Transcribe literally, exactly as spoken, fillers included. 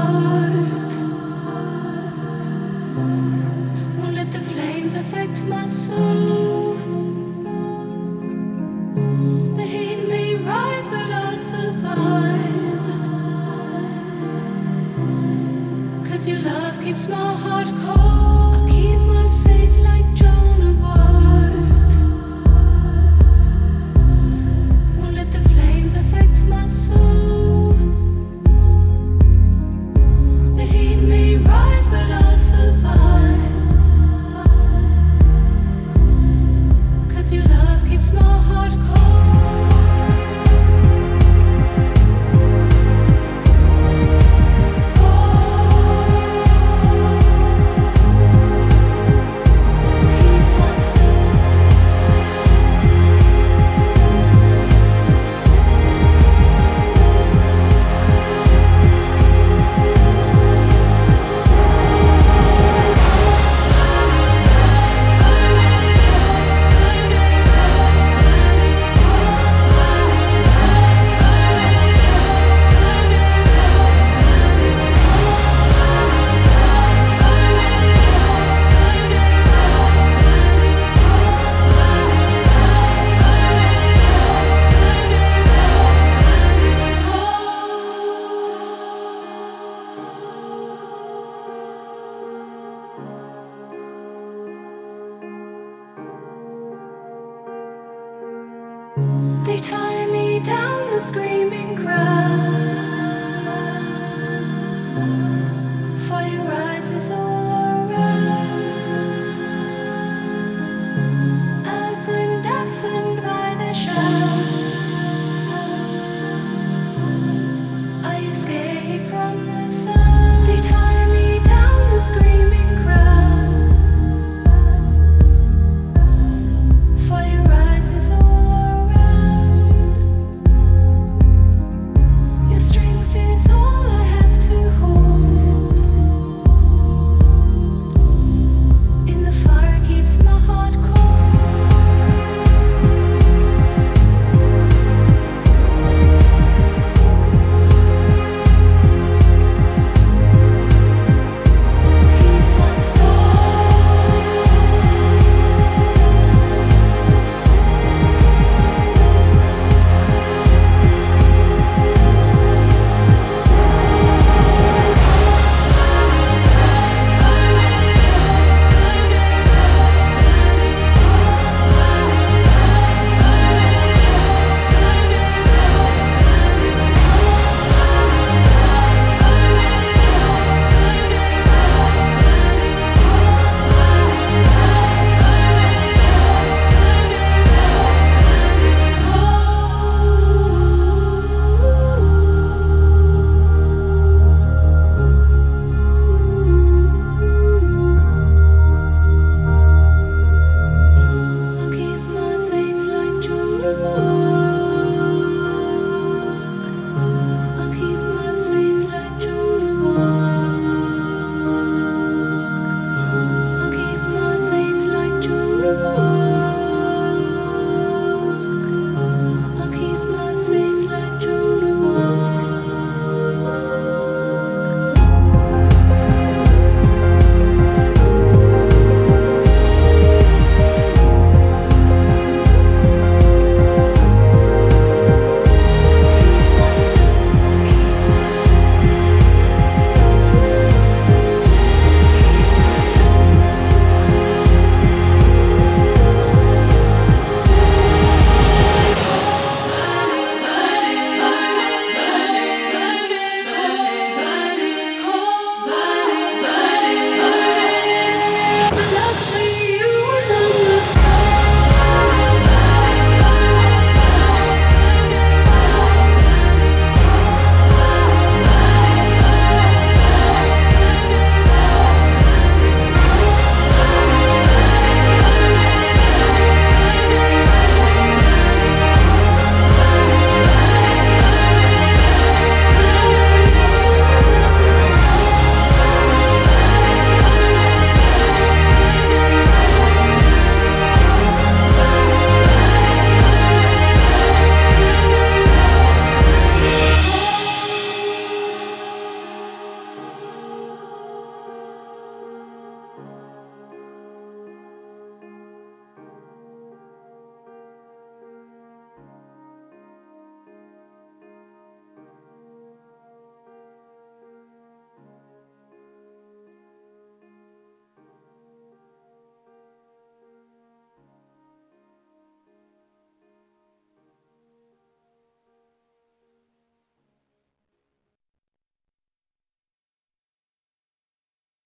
heart. Won't let the flames affect my soul. The heat may rise, but I'll survive. 'Cause your love keeps my heart cold. I'll keep my faith like Joan of Arc. Won't let the flames affect my soul. The heat may rise, but I'll survive. 'Cause your love keeps my heart cold. They tie me down the screaming grass.